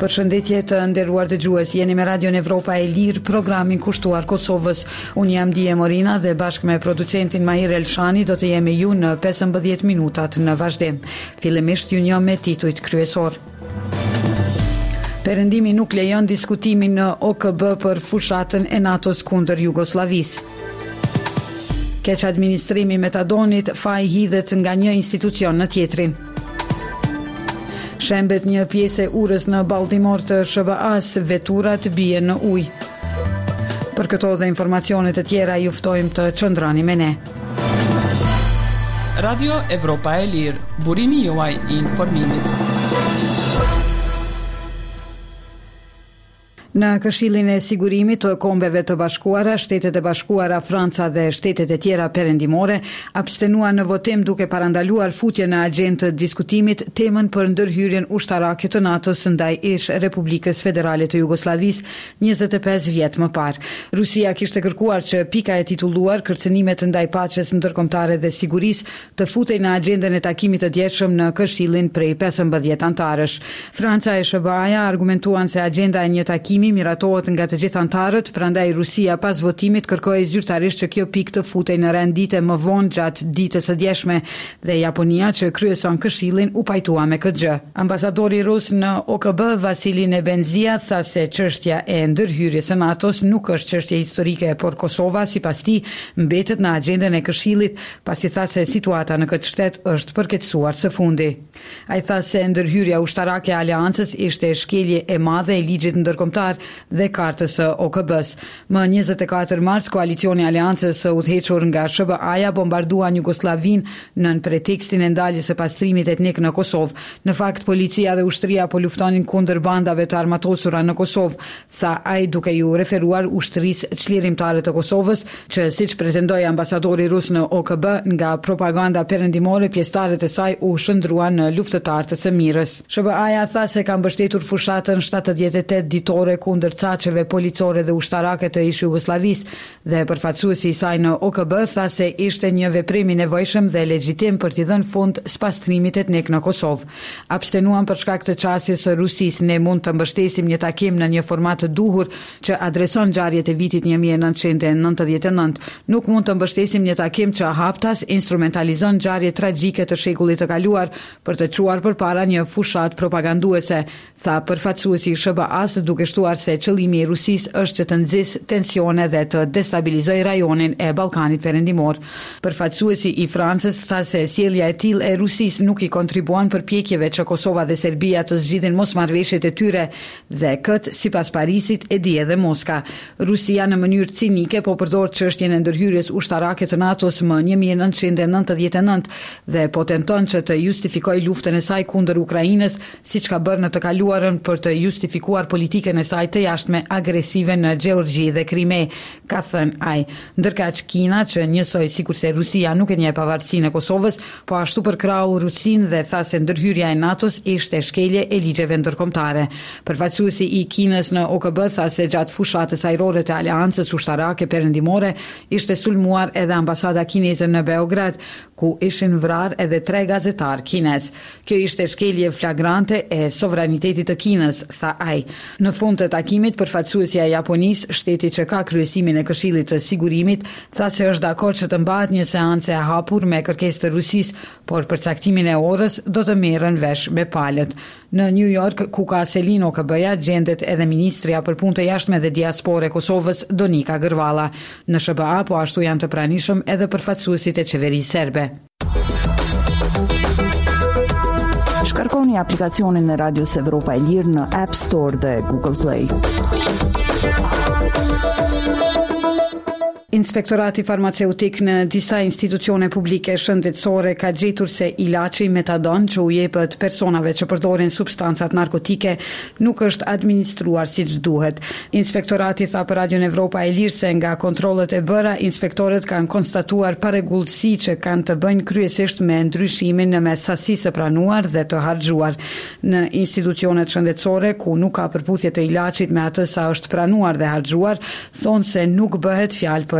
Përshëndetje të nderuar dëgjues, jeni me Radion Evropa e Lirë, programin kushtuar Kosovës. Unë jam Dije Morina dhe bashkë me producentin Mahir Elshani do të jemi ju në 15 minutat në vazhdim. Fillimisht ju njoh me titujt kryesor. Perëndimi nuk lejon diskutimin në OKB për fushatën e NATO-s kundër Jugosllavisë. Keq administrimi metadonit, faji hidhet nga një institucion në tjetrin. Shembet një pjesë e urës në Baltimore të SBA-s, veturat bien në ujë. Për këto dhe informacione të tjera ju ftojmë të qëndrani me ne. Radio Evropa e Lirë, burimi juaj I informimit. Në Këshillin e Sigurimit të Kombeve të Bashkuara, Shtetet e Bashkuara, Franca dhe shtetet e tjera perëndimore abstenuan në votim duke parandaluar futjen në agjendë të diskutimit temën për ndërhyrjen ushtarake të NATO-s ndaj ish Republikës Federale të Jugosllavisë 25 vjet më parë. Rusia kishte kërkuar që pika e titulluar kërcënimet ndaj paqes ndërkombëtare dhe sigurisë të futej në agjendën e takimit të djetshëm në Këshillin prej 15 antarësh. Franca e SBA-ja argumentuan se agjenda e një takimi miratohet nga të gjithë antarët, prandaj Rusia pas votimit kërkoi zyrtarisht që kjo pikë të futej në rendite më vonë gjatë ditës së djeshme dhe Japonia që kryeson Këshillin u pajtua me këtë gjë. Ambasadori rus në OKB Vasili Nebenzia tha se çështja e ndërhyrjes së NATO-s nuk është çështje historike, por Kosova sipas tij mbetet në agjendën e Këshillit, pasi tha se situata në këtë shtet është përkeqësuar së fundi. Ai tha se ndërhyrja ushtarake e aleancës ishte shkelje e madhe e ligjit ndërkombëtar dhe kartës së OKB-s. Më 24 mars, koalicioni i aleancës së udhëhequr nga SBA-ja bombarduan Jugosllavinë nën pretekstin e ndaljes së pastrimit etnik në Kosovë. Në fakt, policia dhe ushtria po luftonin kundër bandave të armatosura në Kosovë, tha ai duke ju referuar ushtrisë çlirimtare të Kosovës, që siç pretendoi ambasadori rus në OKB, nga propaganda perëndimore pjesëtarët e saj u shndruan në luftëtar të së mirës. SBA-ja tha se ka mbështetur fushatën 78 ditore kundër caçeve policore dhe ushtarake të ish Jugosllavisë dhe përfaqësuesi I saj në OKB tha se ishte një veprim I nevojshëm dhe legjitim për t'i dhënë fund spastrimit etnik në Kosovë. Abstenuan për shkak të çastjes së Rusisë. Ne mund të mbështesim një takim në një format të duhur që adreson ngjarjet e vitit 1999. Nuk mund të mbështesim një takim që haptas instrumentalizon ngjarje tragjike të shekullit të kaluar për të çuar përpara një fushat propaganduese, tha përfaqësuesi I SBA-s, duke shtuar se qëllimi I Rusisë është që të nxjisë tensione dhe të destabilizojë rajonin e Ballkanit Perëndimor. Përfaqësuesi I Francës tha se sjellja e tillë e Rusisë nuk I kontribuan përpjekjeve që Kosova dhe Serbia të zgjidhin mosmarrëveshjet e tyre dhe këtë sipas Parisit e di edhe Moska. Rusia në mënyrë cinike po përdor çështjen e ndërhyrjes ushtarake të NATO-s më 1999 dhe po tenton që të justifikojë luftën e saj kundër Ukrainës, siç ka bërë në të kaluarën për të justifikuar politikën e saj të jashtme agresive në Gjeorgji dhe Krime, ka thënë ai. Ndërkaq Kina, që njësoj sikurse Rusia nuk e njeh pavarësinë e Kosovës, po ashtu përkrau Rusinë dhe tha se ndërhyrja e NATO-s ishte shkelje e ligjeve ndërkombëtare. Përfaqësuesi I Kinës në OKB tha se gjatë fushatës ajrore të aleancës ushtarake perëndimore ishte sulmuar edhe ambasada kineze në Beograd, ku ishin vrarë edhe 3 gazetar kinez. Kjo ishte shkelje flagrante e sovranitetit të Kinës, tha ai. Në fund të takimit, përfaqësuesja e Japonisë, shteti që ka kryesimin e Këshillit të Sigurimit, tha se është dakord që të mbahet një seancë e hapur me kërkesë të Rusisë, por për caktimin e orës do të merren vesh me palët. Në New York, ku ka selin OKB-ja, gjendet edhe ministrja për punë të jashtme dhe diaspore e Kosovës, Donika Gërvalla. Në SBA po ashtu janë të pranishëm edhe përfaqësuesit e qeverisë serbe. Shkarkoni aplikacionin e Radios Evropa e Lirë në App Store dhe Google Play. Inspektorati farmaceutik në disa institucione publike shëndetësore ka gjetur se ilaçi metadon që u jepet personave që përdorin substancat narkotike nuk është administruar siç duhet. Inspektorati tha për Radion Evropa e Lirë se nga kontrollet e bëra, inspektorët kanë konstatuar parregullsi që kanë të bëjnë kryesisht me ndryshimin në mes sasisë së pranuar dhe të harxhuar. Në institucionet shëndetësore ku nuk ka përputhje të ilaçit me atë sa është pranuar dhe harxhuar, thonë se nuk bëhet fjalë për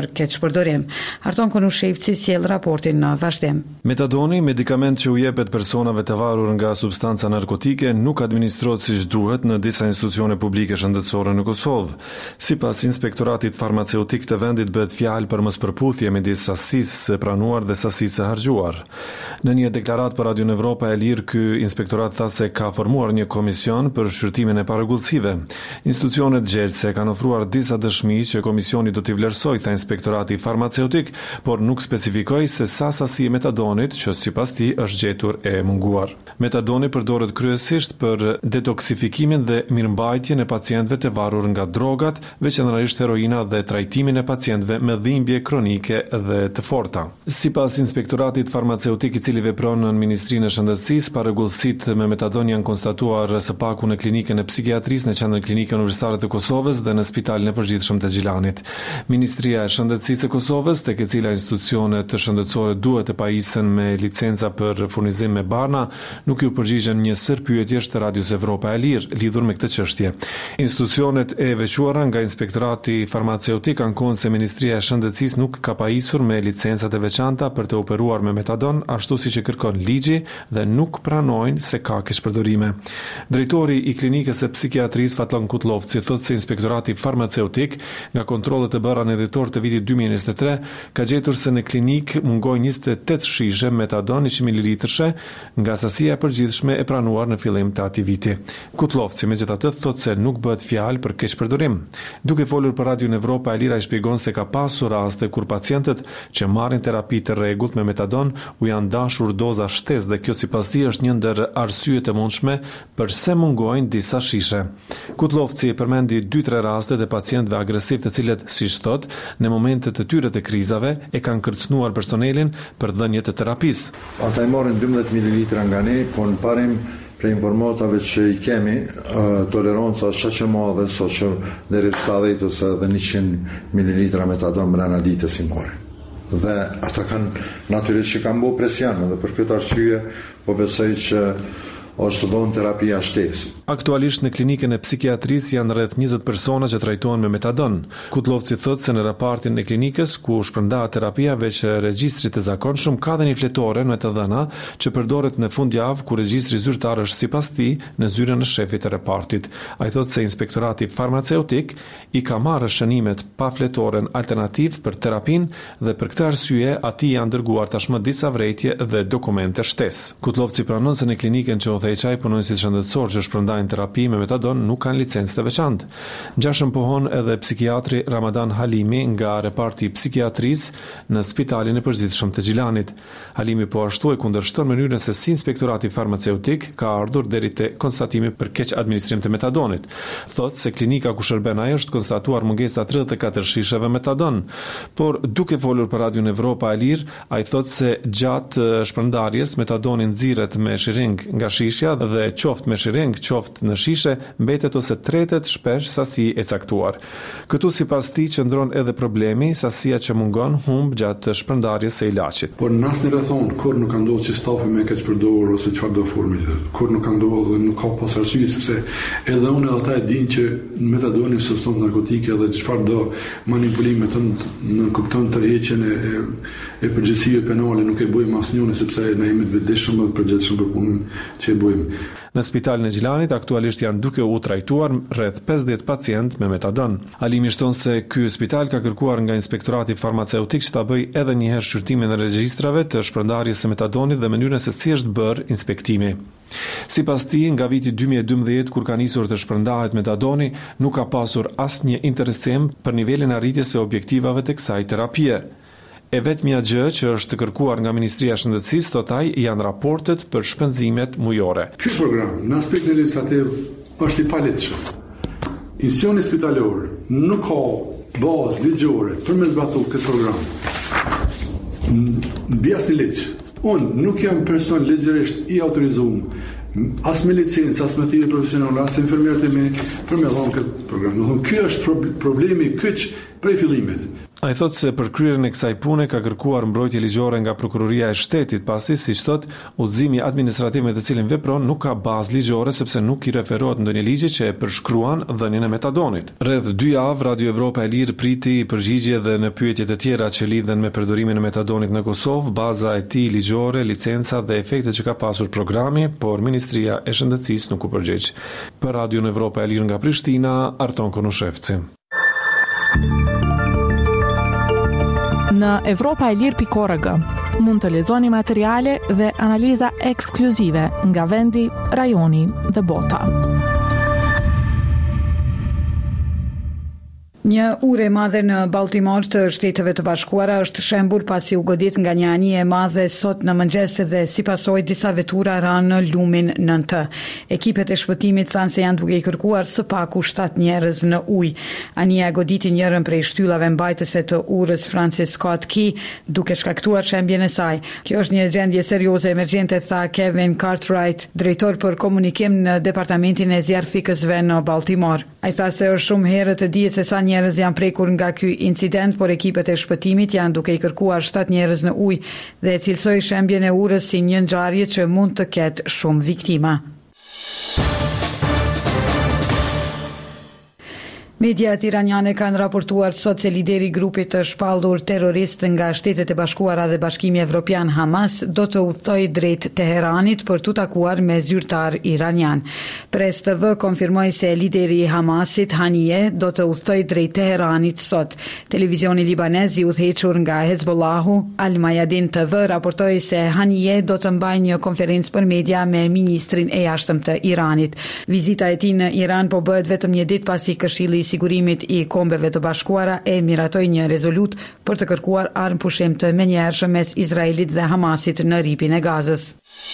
për keqpërdorim. Arton Konushevci sjell raportin në vazhdim. Metadoni, medikament që u jepet personave të varur nga substanca narkotike, nuk administrohet siç duhet në disa institucione publike shëndetësore në Kosovë. Sipas Inspektoratit Farmaceutik të vendit bëhet fjalë për mospërputhje midis sasisë së pranuar dhe sasisë së harxuar. Në një deklaratë për Radio Evropa e Lirë, ky inspektorat tha se ka formuar një komision për shqyrtimin e parregullsive. Institucionet gjerëse kanë ofruar disa dëshmi që komisioni do t'i vlerësojë, tha Inspektorati Farmaceutik, por nuk specifikoi se sa sasi e metadonit që sipas tij është gjetur e munguar. Metadoni përdoret kryesisht për detoksifikimin dhe mirëmbajtjen e pacientëve të varur nga drogat, veçanërisht heroina dhe trajtimin e pacientëve me dhimbje kronike dhe të forta. Sipas Inspektoratit Farmaceutik, i cili vepron në Ministrinë e Shëndetësisë, parregullsitë me metadon janë konstatuar së paku në klinikën e psikiatrisë në Qendrën Klinike Universitare të Kosovës dhe në Spitalin e Përgjithshëm të Xhilanit. Ministria e Shëndetësisë e Kosovës, tek e cila institucionet shëndetësore duhet të pajisen me licenca për furnizim me barna, nuk ju përgjigjen një sër pyetjesh të Radios Evropa e Lirë lidhur me këtë çështje. Institucionet e veçuara nga Inspektorati Farmaceutik ankohen se Ministria e Shëndetësisë nuk ka pajisur me licencat e veçanta për të operuar me metadon, ashtu siç e kërkon ligji, dhe nuk pranojnë se ka keqpërdorime. Drejtori i klinikës së psikiatrisë Fatlon Kutlovci thotë se Inspektorati Farmaceutik nga kontrollet e bëra në dhjetor të vitit 2023 ka gjetur se në klinik mungojnë 28 shishe metadon 100 ml nga sasia e përgjithshme e pranuar në fillim të atij viti. Kutlovci megjithatë thotë se nuk bëhet fjalë për keqpërdorim. Duke folur për Radio Evropa e Lira, i shpjegon se ka pasur raste kur pacientët që marrin terapi të rregullt me metadon u janë dashur doza shtesë dhe kjo sipas tij është një ndër arsyet e mundshme pse mungojnë disa shishe. Kutlovci përmendi 2-3 raste të pacientëve agresiv të cilët, siç thot, në momentet e tyre të krizave e kanë kërcënuar personelin për dhënie të terapisë. Ata i marrin 12 ml nga ne, po në parim për informatave që i kemi, toleranca është që madhe, so që deri 70 ose edhe 100 ml metadon brenda ditës i marrin. Dhe ata kanë natyrisht që kanë bërë presion, dhe për këtë arsye po besoj që është dhënë terapia shtesë. Aktualisht në klinikën e psikiatrisë janë rreth 20 persona që trajtohen me metadon. Kutlovci thotë se në raportin e klinikës ku shpërndahet terapia veç regjistrit të zakonshëm ka dhe një fletore në të dhëna që përdoret në fundjavë ku regjistri zyrtar është sipas tij në zyrën e shefit të repartit. Ai thotë se Inspektorati Farmaceutik i ka marrë shënimet pa fletoren alternativ për terapinë dhe për këtë arsye atij janë dërguar tashmë disa vërejtje dhe dokumente shtesë. Kutlovci pranon se në klinikën që OTHI punonësit shëndetësor që shpërndajnë terapi me metadon nuk kanë licencë të veçantë. Ngjashëm pohon edhe psikiatri Ramadan Halimi nga reparti psikiatrisë në Spitalin e Përgjithshëm të Xhilanit. Halimi po ashtu e kundërshton mënyrën se si Inspektorati Farmaceutik ka ardhur deri te konstatimi për keq administrim të metadonit. Thotë se klinika ku shërben ai është konstatuar mungesa 34 shisheve metadon, por duke folur për Radio Evropa e Lirë, ai thotë se gjatë shpërndarjes metadoni nxirret me shiring nga shishja dhe qoftë me shiring, qoftë në shishe, mbetet ose tretet shpesh sasi e caktuar. Këtu sipas tij qëndron edhe problemi, sasia që mungon humb gjatë shpërndarjes së ilaçit. Por në asnjë rrethon kur nuk ka ndodhur që stafi me keq përdorur ose çfarë do formë. Kur nuk ka ndodhur dhe nuk ka pas arsye sepse edhe unë edhe ata e dinë që metadoni është substancë narkotike dhe çfarë do manipulime të në kupton tërheqjen e përgjegjësive penale nuk e bëjmë asnjëri sepse ne jemi të vetëdijshëm dhe të përgjegjshëm për punën që e bëjmë. Në Spitalin e Xhilanit aktualisht janë duke u trajtuar rreth 50 pacientë me metadon. Halimi shton se ky spital ka kërkuar nga Inspektorati Farmaceutik që ta bëjë edhe një herë shqyrtimin e regjistrave të shpërndarjes së metadonit dhe mënyrën se si është bërë inspektimi. Sipas tij, nga viti 2012 kur ka nisur të shpërndahet metadoni, nuk ka pasur asnjë interesim për nivelin e arritjes së objektivave të kësaj terapie. E vetmja gjë që është kërkuar nga Ministria e Shëndetësisë, thotaj, janë raportet për shpenzimet mujore. Ky program, në aspektin legislativ, është i paligjshëm. Institucioni spitalor nuk ka bazë ligjore për me zbatuar këtë program. Mbi asnjë ligj. Unë nuk jam person ligjërisht i autorizuar, as me licencë, as me thirrje profesionale, as infermierët e mi për me dhënë këtë program. Do të thonë, ky është problemi kyç prej fillimit. Ai thotë se për kryerjen e kësaj pune ka kërkuar mbrojtje ligjore nga prokuroria e shtetit, pasi, siç thotë, udhëzimi administrativ me të cilin vepron nuk ka bazë ligjore sepse nuk i referohet ndonjë ligji që e përshkruan dhënien e metadonit. Rreth 2 javë Radio Evropa e Lirë priti përgjigje dhe në pyetjet e tjera që lidhen me përdorimin e metadonit në Kosovë, baza e tij ligjore, licenca dhe efektet që ka pasur programi, por Ministria e Shëndetësisë nuk u përgjigj. Për Radio Evropa e Lirë nga Prishtina, Arton Konushevci. Në evropaelir.org mund të lexoni materiale dhe analiza ekskluzive nga vendi, rajoni dhe bota. Një urë e madhe në Baltimore të Shteteve të Bashkuara është shembul pasi u godit nga një anije e madhe sot në mëngjes dhe si pasojë disa vetura ranë në lumin 9. Ekipet e shpëtimit thanë se janë duke i kërkuar së paku 7 njerëz në ujë. Anija goditi njërin prej shtyllave mbajtëse të urës Francis Scott Key, duke shkaktuar shembjen e saj. Kjo është një gjendje serioze emergjente, tha Kevin Cartwright, drejtor për komunikim në departamentin e zjarfikësve në Baltimore. Ai tha se është shumë herë të dihet se sa njerëz janë prekur nga ky incident, por ekipet e shpëtimit janë duke i kërkuar 7 njerëz në ujë dhe cilësoi shembjen e urës si një ngjarje që mund të ketë shumë viktima. Mediat iraniane kanë raportuar sot se lideri i grupit të shpallur terrorist nga Shtetet e Bashkuara dhe Bashkimi Evropian Hamas do të udhtojë drejt Teheranit për t'u takuar me zyrtar iranian. Press TV konfirmoi se lideri i Hamasit, Haniyeh, do të udhtojë drejt Teheranit sot. Televizioni libanez i udhëhequr nga Hezbollahu, Al Mayadin TV, raportoi se Haniyeh do të mbajë një konferencë për media me ministrin e jashtëm të Iranit. Vizita e tij në Iran po bëhet vetëm një ditë pasi Këshilli i Sigurimit i Kombeve të Bashkuara e miratoi një rezolut për të kërkuar armëpushim të menjëhershëm mes Izraelit dhe Hamasit në ripin e Gazës.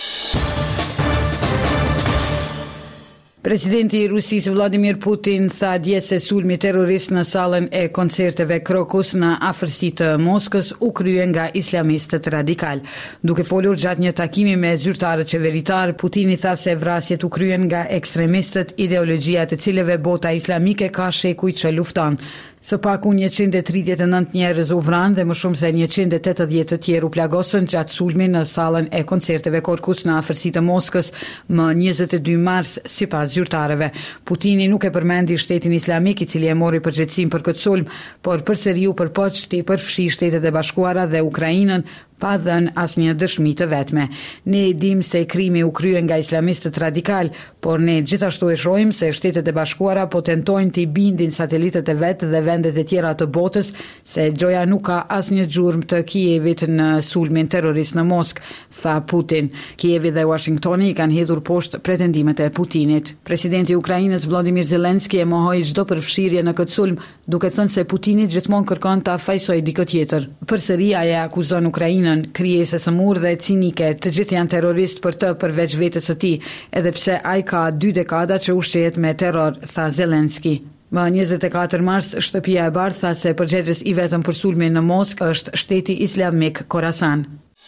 Presidenti i Rusisë Vladimir Putin tha dje se sulmi terrorist në sallën e koncerteve Krokus në afërsi të Moskës u krye nga islamistët radikal. Duke folur gjatë një takimi me zyrtarët qeveritar, Putini tha se vrasjet u kryen nga ekstremistët, ideologjia të cilëve bota islamike ka shekuj që lufton. Së paku 139 njerëz u vranë dhe më shumë se 180 të tjerë u plagosën gjatë sulmit në sallën e koncerteve Krokus në afërsi të Moskës më 22 mars, sipas zyrtarëve. Putini nuk e përmendi Shtetin Islamik, i cili e mori përgjegjësinë për këtë sulm, por përsëri u përpoq të përfshi Shtetet e Bashkuara dhe Ukrainën pa dhënë asnjë dëshmi të vetme. Ne e dim se krimi u krye nga islamistët radikal, por ne gjithashtu e shohim se Shtetet e Bashkuara po tentojnë të i bindin satelitët e vet dhe vendet e tjera të botës se gjoja nuk ka asnjë gjurmë të Kievit në sulmin terrorist në Moskë, tha Putin. Kievi dhe Washingtoni i kanë hedhur poshtë pretendimet e Putinit. Presidenti i Ukrainës Volodymyr Zelensky e mohoi çdo përfshirje në këtë sulm, duke thënë se Putini gjithmonë kërkon ta fajsojë dikë tjetër. Përsëri ai akuzon Ukrainën krijesës së murë dhe cinike, të gjithë janë terrorist për të përveç vetes së tij, edhe pse ai ka 2 dekada që ushqehet me terror, tha Zelensky. Më 24 mars, Shtëpia e Bardhë tha se përgjegjës i vetëm për sulmin në Moskë është Shteti Islamik Khorasan.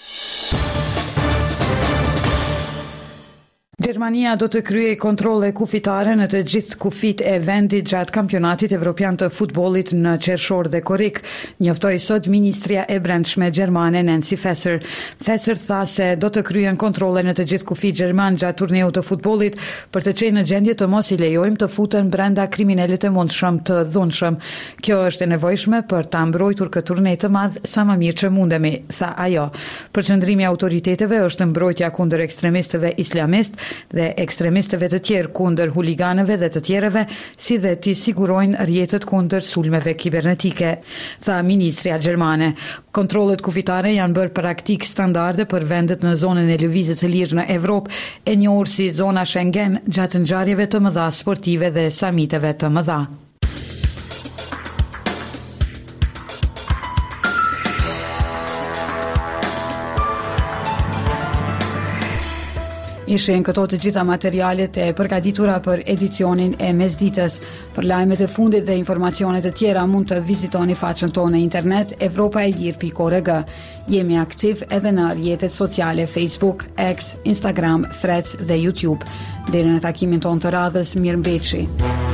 Gjermania do të kryej kontrolle kufitare në të gjithë kufit e vendit gjatë kampionatit evropian të futbollit në qershor dhe korrik, njoftoi sot ministria e brendshme gjermane Nancy Faeser. Faeser tha se do të kryen kontrolle në të gjithë kufit gjerman gjatë turneut të futbollit për të qenë në gjendje të mos i lejojmë të futen brenda kriminalit e mundshëm të dhunshëm. Kjo është e nevojshme për ta mbrojtur këtë turne të madh sa më mirë që mundemi, tha ajo. Përqendrimi i autoriteteve është mbrojtja kundër ekstremistëve islamist dhe ekstremistëve të tjerë kundër huliganëve dhe të tjerëve, si dhe t'i sigurojnë rrjetet kundër sulmeve kibernetike, tha ministria gjermane. Kontrollet kufitare janë bërë praktik standarde për vendet në zonën e lëvizjes së lirë në Evropë, e njohur si zona Schengen, gjatë ngjarjeve të mëdha sportive dhe samiteve të mëdha. Ishin këto të gjitha materialet e përgatitura për edicionin e mesditës. Për lajmet e fundit dhe informacionet e tjera mund të vizitoni faqen tonë në internet evropaelir.org. Jemi aktiv edhe në rrjetet sociale Facebook, X, Instagram, Threads dhe YouTube. Deri në takimin tonë të radhës, mirëmbëjtje.